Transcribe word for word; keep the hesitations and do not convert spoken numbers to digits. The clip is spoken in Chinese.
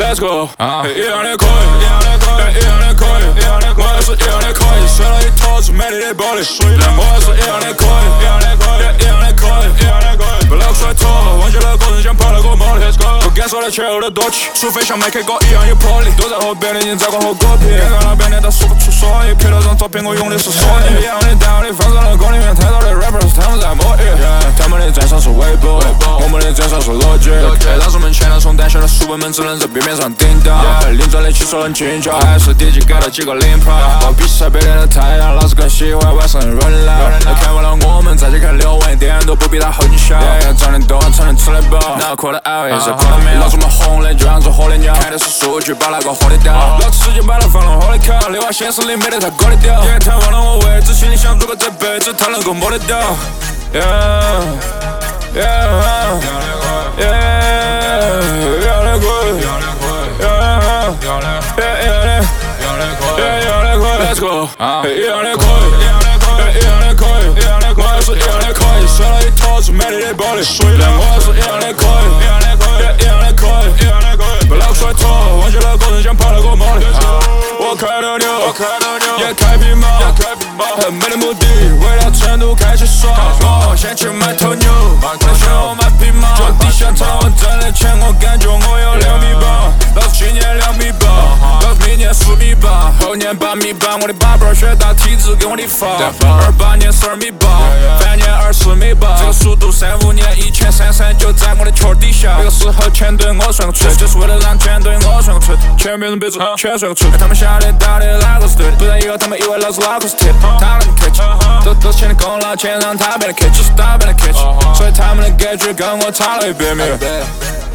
Let's go， 啊，一样的可以，一样的可以，一样的可以，一样的可以，我也是一样的可以，睡了一坨子美丽的玻璃，我也是一样的可以，一样的可以，一样的可以，一样的可以，不老甩脱，忘记了个人想跑了个魔力，不敢说的却有的多气，除非像麦克哥一样有魄力，都在后边的人在光后狗屁，看到那边的他说不出所以，拍了张照片我用的是索尼，一样的道理，放上了歌里面太多的 rappers， 他们在摸鱼，他们的赞赏是微博，我们的赞赏是逻辑，老师们全都从胆小的书本们只能在边面上顶到，领着的起手能进脚，还是第几给了几个领跑，我比赛背的太阳，老子更喜欢晚上的润老，看不到我们再去看刘文，电影都不比他后劲小，长得多才能吃得饱，脑壳的熬夜是可能没有，老子们红的就像只火的鸟，看的是数据把那个火的掉，老子直接把它放到火里烤，另外现实里没得他过得掉，他忘了我位置，心里想如果这辈子他能够摸得到 ，yeah yeah yeah yeah yeah Let's go， 啊，一样的可以，一样的可以，一样的可以，一样的可以，我也是一样的可以，睡了一坨子美丽的玻璃，我也是一样的可以，一样的可以，一样的可以，一样的可以，不老甩脱，忘记了个人想跑了个魔力，我开的牛，我开的牛，也开匹马，也开匹马，很美的目的，为了成都开始耍，我先去买头牛，我选我买匹马，脚底下躺稳挣的钱，我感觉我有两米八，老子今年两米八，老子明年四米八，后年八米八，我的八辈学大体质给我的发，二八年十二米八，三年二十米八，这个速度三五年一拳三三就在我的圈底下，这个时候全对我算个锤，就是为了让全对我算个锤，全别人别子全算个锤，他们晓得到底哪个是对的，不然以后他们以为老子脑壳是铁的，他们 catch， 都都是钱的功劳，钱让他变得 catch， 就是他变得 catch， 所以他们的感觉跟我差了一百米。